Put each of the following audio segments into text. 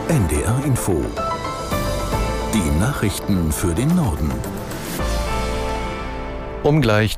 NDR Info. Die Nachrichten für den Norden. Um gleich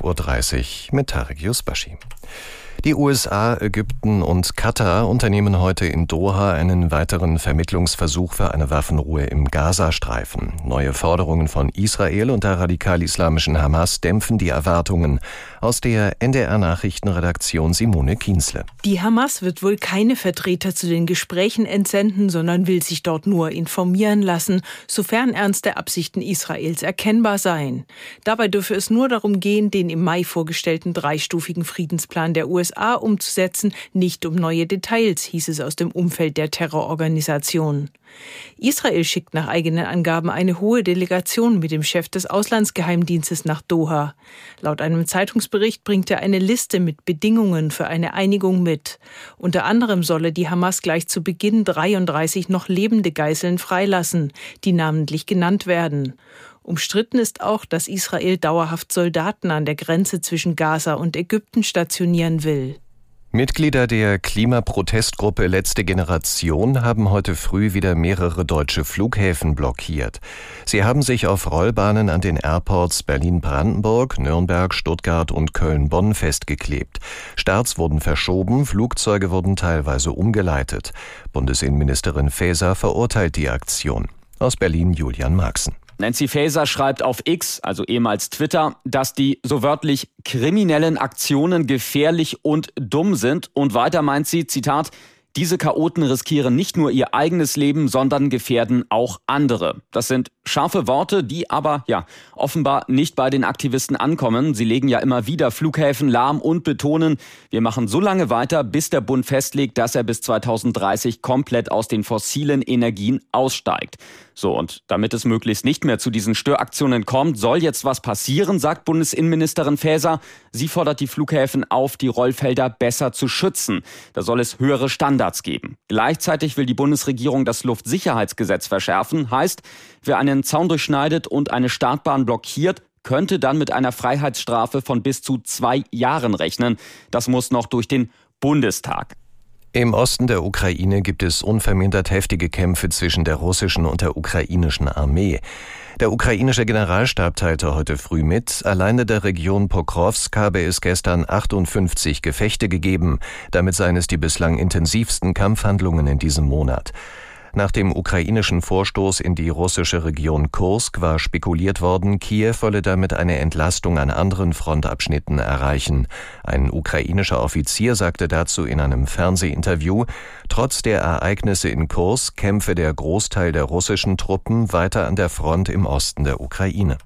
12:30 Uhr mit Tarek Yusbashi. Die USA, Ägypten und Katar unternehmen heute in Doha einen weiteren Vermittlungsversuch für eine Waffenruhe im Gazastreifen. Neue Forderungen von Israel und der radikal-islamischen Hamas dämpfen die Erwartungen. Aus der NDR-Nachrichtenredaktion Simone Kienzle. Die Hamas wird wohl keine Vertreter zu den Gesprächen entsenden, sondern will sich dort nur informieren lassen, sofern ernste Absichten Israels erkennbar seien. Dabei dürfe es nur darum gehen, den im Mai vorgestellten dreistufigen Friedensplan der USA umzusetzen, nicht um neue Details, hieß es aus dem Umfeld der Terrororganisation. Israel schickt nach eigenen Angaben eine hohe Delegation mit dem Chef des Auslandsgeheimdienstes nach Doha. Laut einem Zeitungsbericht bringt er eine Liste mit Bedingungen für eine Einigung mit. Unter anderem solle die Hamas gleich zu Beginn 33 noch lebende Geiseln freilassen, die namentlich genannt werden. Umstritten ist auch, dass Israel dauerhaft Soldaten an der Grenze zwischen Gaza und Ägypten stationieren will. Mitglieder der Klimaprotestgruppe Letzte Generation haben heute früh wieder mehrere deutsche Flughäfen blockiert. Sie haben sich auf Rollbahnen an den Airports Berlin-Brandenburg, Nürnberg, Stuttgart und Köln-Bonn festgeklebt. Starts wurden verschoben, Flugzeuge wurden teilweise umgeleitet. Bundesinnenministerin Faeser verurteilt die Aktion. Aus Berlin Julian Marxen. Nancy Faeser schreibt auf X, also ehemals Twitter, dass die so wörtlich kriminellen Aktionen gefährlich und dumm sind. Und weiter meint sie, Zitat, diese Chaoten riskieren nicht nur ihr eigenes Leben, sondern gefährden auch andere. Das sind scharfe Worte, die aber offenbar nicht bei den Aktivisten ankommen. Sie legen ja immer wieder Flughäfen lahm und betonen, wir machen so lange weiter, bis der Bund festlegt, dass er bis 2030 komplett aus den fossilen Energien aussteigt. So, und damit es möglichst nicht mehr zu diesen Störaktionen kommt, soll jetzt was passieren, sagt Bundesinnenministerin Faeser. Sie fordert die Flughäfen auf, die Rollfelder besser zu schützen. Da soll es höhere Standards geben. Gleichzeitig will die Bundesregierung das Luftsicherheitsgesetz verschärfen. Heißt, wer einen Zaun durchschneidet und eine Startbahn blockiert, könnte dann mit einer Freiheitsstrafe von bis zu 2 Jahren rechnen. Das muss noch durch den Bundestag. Im Osten der Ukraine gibt es unvermindert heftige Kämpfe zwischen der russischen und der ukrainischen Armee. Der ukrainische Generalstab teilte heute früh mit, allein in der Region Pokrovsk habe es gestern 58 Gefechte gegeben. Damit seien es die bislang intensivsten Kampfhandlungen in diesem Monat. Nach dem ukrainischen Vorstoß in die russische Region Kursk war spekuliert worden, Kiew wolle damit eine Entlastung an anderen Frontabschnitten erreichen. Ein ukrainischer Offizier sagte dazu in einem Fernsehinterview, trotz der Ereignisse in Kursk kämpfe der Großteil der russischen Truppen weiter an der Front im Osten der Ukraine.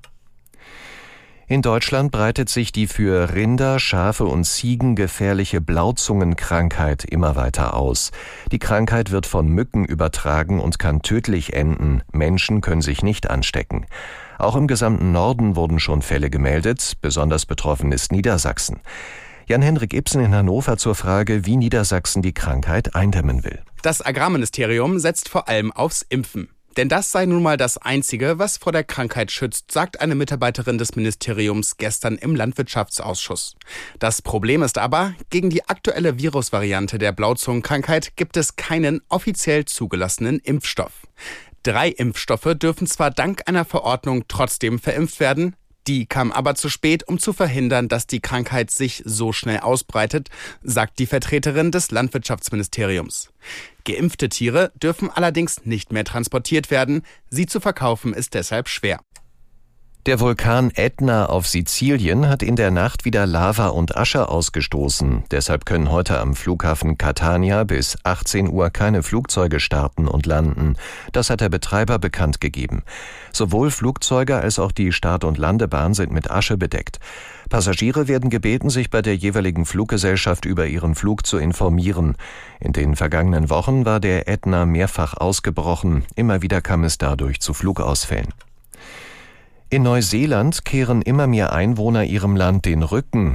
In Deutschland breitet sich die für Rinder, Schafe und Ziegen gefährliche Blauzungenkrankheit immer weiter aus. Die Krankheit wird von Mücken übertragen und kann tödlich enden. Menschen können sich nicht anstecken. Auch im gesamten Norden wurden schon Fälle gemeldet. Besonders betroffen ist Niedersachsen. Jan-Henrik Ibsen in Hannover zur Frage, wie Niedersachsen die Krankheit eindämmen will. Das Agrarministerium setzt vor allem aufs Impfen. Denn das sei nun mal das Einzige, was vor der Krankheit schützt, sagt eine Mitarbeiterin des Ministeriums gestern im Landwirtschaftsausschuss. Das Problem ist aber, gegen die aktuelle Virusvariante der Blauzungenkrankheit gibt es keinen offiziell zugelassenen Impfstoff. 3 Impfstoffe dürfen zwar dank einer Verordnung trotzdem verimpft werden, die kam aber zu spät, um zu verhindern, dass die Krankheit sich so schnell ausbreitet, sagt die Vertreterin des Landwirtschaftsministeriums. Geimpfte Tiere dürfen allerdings nicht mehr transportiert werden. Sie zu verkaufen ist deshalb schwer. Der Vulkan Ätna auf Sizilien hat in der Nacht wieder Lava und Asche ausgestoßen. Deshalb können heute am Flughafen Catania bis 18 Uhr keine Flugzeuge starten und landen. Das hat der Betreiber bekannt gegeben. Sowohl Flugzeuge als auch die Start- und Landebahn sind mit Asche bedeckt. Passagiere werden gebeten, sich bei der jeweiligen Fluggesellschaft über ihren Flug zu informieren. In den vergangenen Wochen war der Ätna mehrfach ausgebrochen. Immer wieder kam es dadurch zu Flugausfällen. In Neuseeland kehren immer mehr Einwohner ihrem Land den Rücken.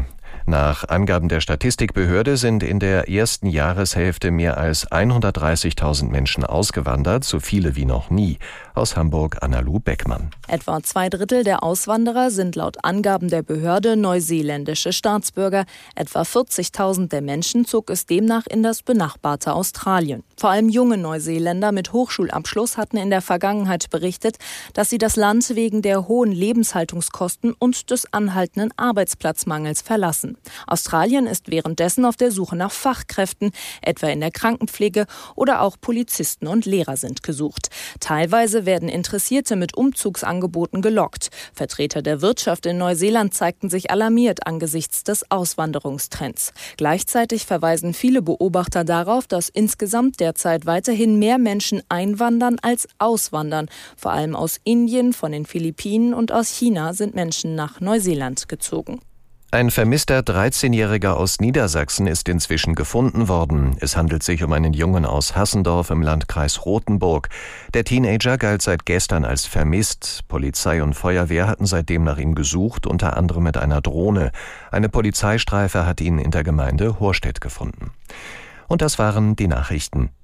Nach Angaben der Statistikbehörde sind in der ersten Jahreshälfte mehr als 130.000 Menschen ausgewandert, so viele wie noch nie. Aus Hamburg Anna-Lu Beckmann. Etwa 2/3 der Auswanderer sind laut Angaben der Behörde neuseeländische Staatsbürger. Etwa 40.000 der Menschen zog es demnach in das benachbarte Australien. Vor allem junge Neuseeländer mit Hochschulabschluss hatten in der Vergangenheit berichtet, dass sie das Land wegen der hohen Lebenshaltungskosten und des anhaltenden Arbeitsplatzmangels verlassen. Australien ist währenddessen auf der Suche nach Fachkräften, etwa in der Krankenpflege, oder auch Polizisten und Lehrer sind gesucht. Teilweise werden Interessierte mit Umzugsangeboten gelockt. Vertreter der Wirtschaft in Neuseeland zeigten sich alarmiert angesichts des Auswanderungstrends. Gleichzeitig verweisen viele Beobachter darauf, dass insgesamt derzeit weiterhin mehr Menschen einwandern als auswandern. Vor allem aus Indien, von den Philippinen und aus China sind Menschen nach Neuseeland gezogen. Ein vermisster 13-Jähriger aus Niedersachsen ist inzwischen gefunden worden. Es handelt sich um einen Jungen aus Hassendorf im Landkreis Rothenburg. Der Teenager galt seit gestern als vermisst. Polizei und Feuerwehr hatten seitdem nach ihm gesucht, unter anderem mit einer Drohne. Eine Polizeistreife hat ihn in der Gemeinde Horstedt gefunden. Und das waren die Nachrichten.